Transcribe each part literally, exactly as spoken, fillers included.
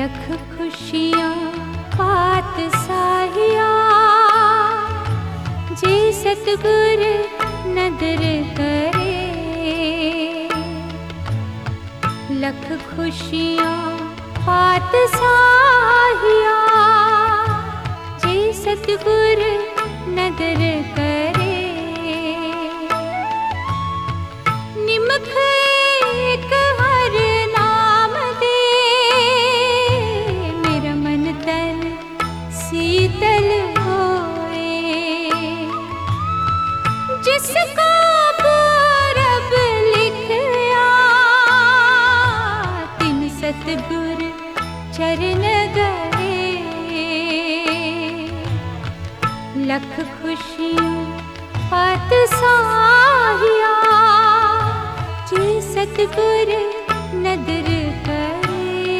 लख खुशियाँ पात साहिया, जे सतगुर नदर करे। लख खुशियाँ पात साहिया, जे सतगुर नदर करे। निमख एक हर नाम दे, मेरा मन तन शीतल होए। जिसका पूरब लिखया, तिन सतगुर चरण गए। लख खुशियाँ पात साहिया, जे सतगुर नदर करे।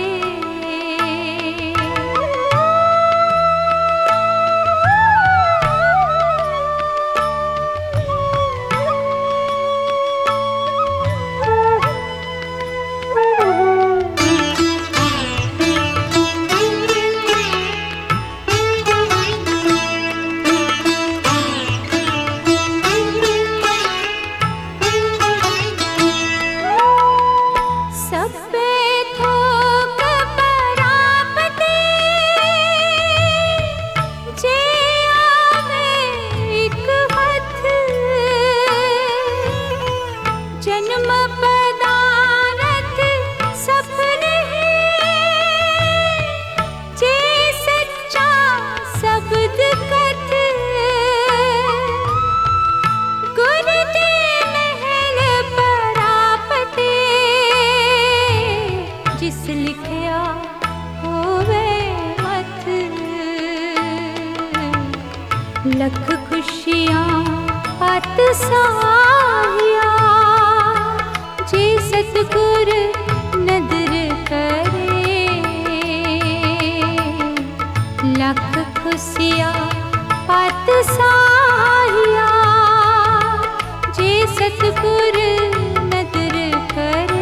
जिस लिखया होवे मत, लख खुशियाँ पात साहिया, जे सतगुर नदर करे। लख खुशियाँ पात साहिया, जे सतगुर नदर करे।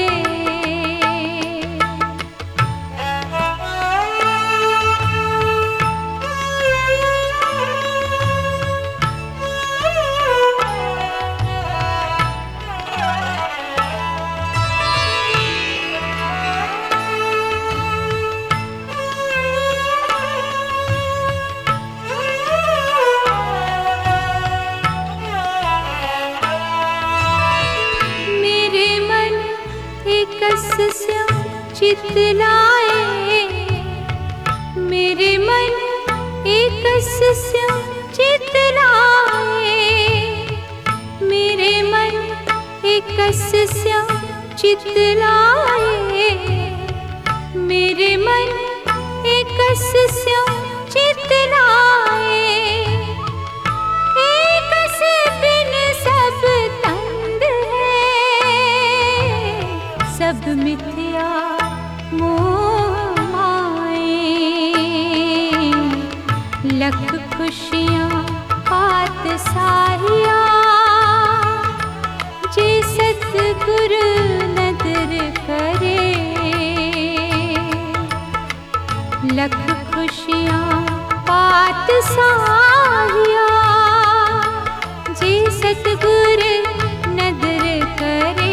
चित लाए, मेरे मन एकस स्यां चित लाए। मेरे मन एकस स्यां चित लाए, मेरे मन एकस स्यां चित लाए। एकस बिन सब तंग है, सब मिथ्या मोह माए। लख खुशियाँ पात साहिया, जे सतगुर नदर करे। लख खुशियाँ पात साहिया, जे सतगुर नदर करे।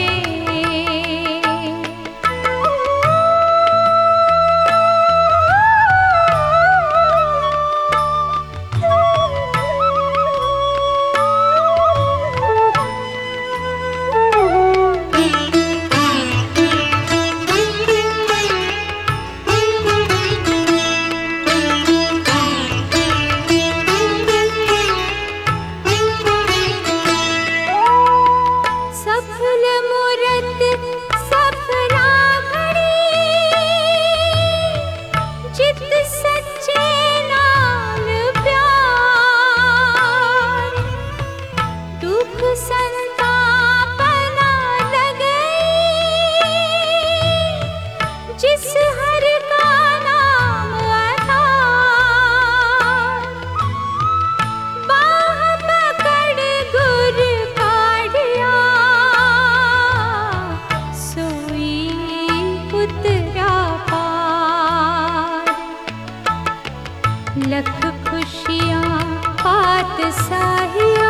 लख खुशियाँ पात साहिया,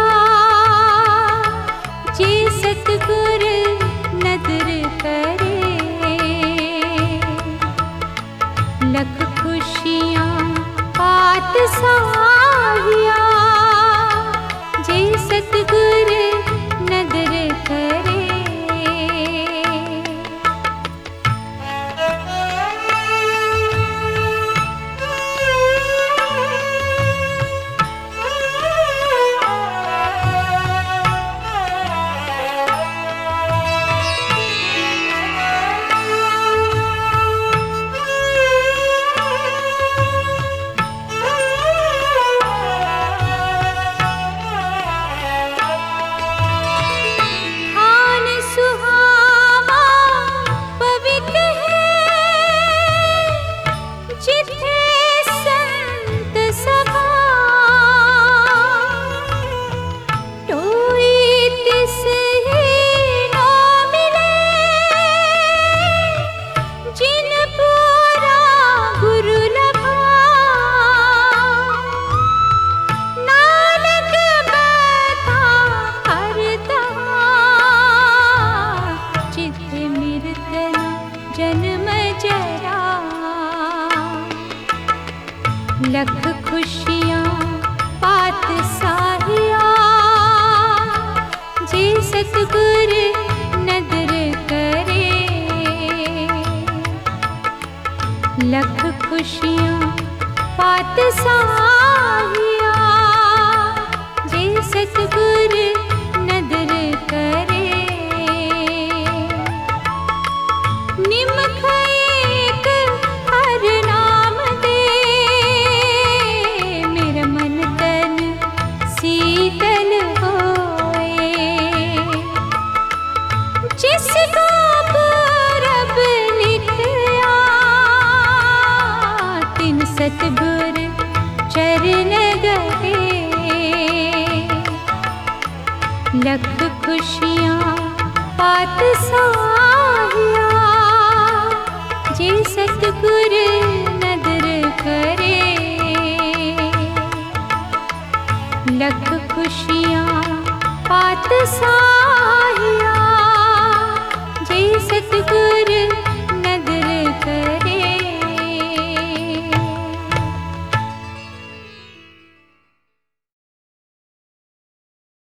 जे सतगुर नदर करे। लख खुशियाँ पात साहिया, जे सतगुर नदर करे। लख खुशियाँ पात साहिया, जे सतगुर नदर करे। लख खुशियाँ पात साहिया, जे सतगुर नदर करे। निमख एक हर नाम दे, मेरा मन तन शीतल होए। जिसको पूरब लिखया, तिन सतगुर चरण गए। लख खुशियाँ पात साहिया, जे सतगुर नदर करे। लख खुशियाँ पात साहिया,